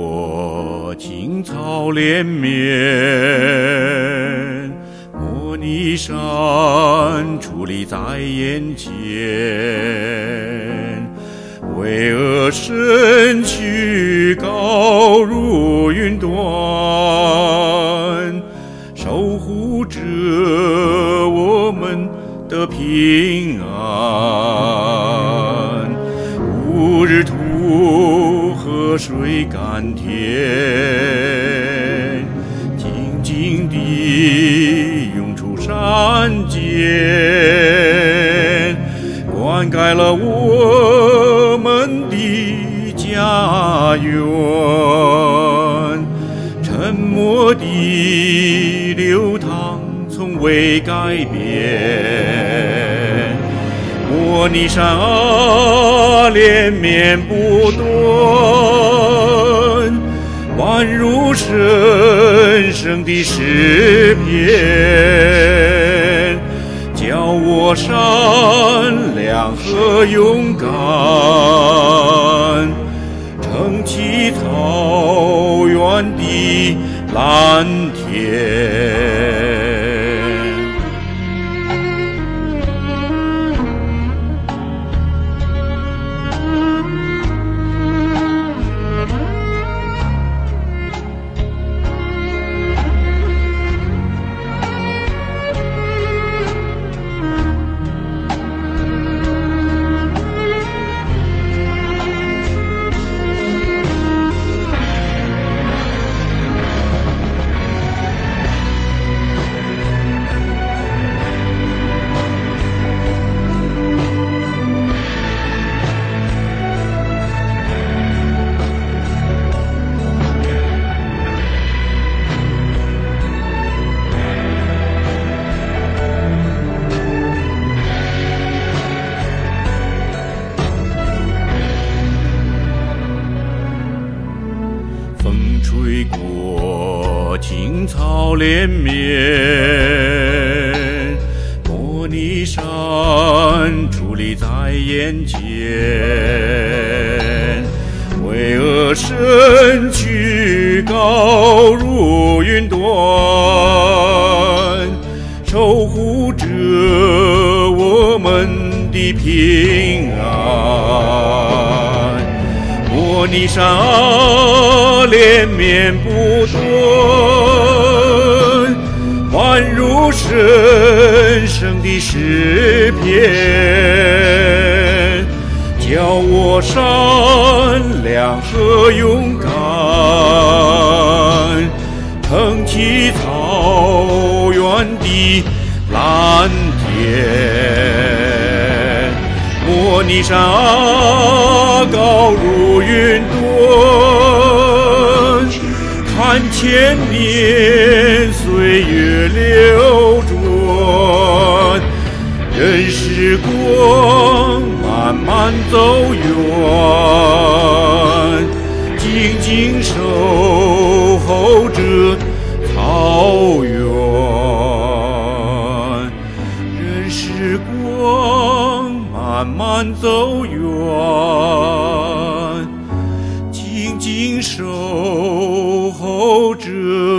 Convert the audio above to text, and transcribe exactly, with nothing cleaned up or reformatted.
过，青草连绵，摩尼山矗立在眼前，巍峨身躯高如云端，守护着我们的平安。无日土河水甘甜，静静地涌出山间，灌溉了我们的家园。沉默的流淌从未改变，摩尼山啊，连绵不断，宛如神圣的诗篇，教我善良和勇敢，撑起草原的蓝天。风吹过，青草连绵，摩尼山矗立在眼前，巍峨身躯高如云端，守护着我们的平安。摩尼山啊，连绵不断，宛如神圣的诗篇，教我善良和勇敢，撑起草原的蓝天。摩尼山啊，高如云端，看千年岁月流转，任时光慢慢走远，静静守候着草原。任时光慢慢走远，静静守候着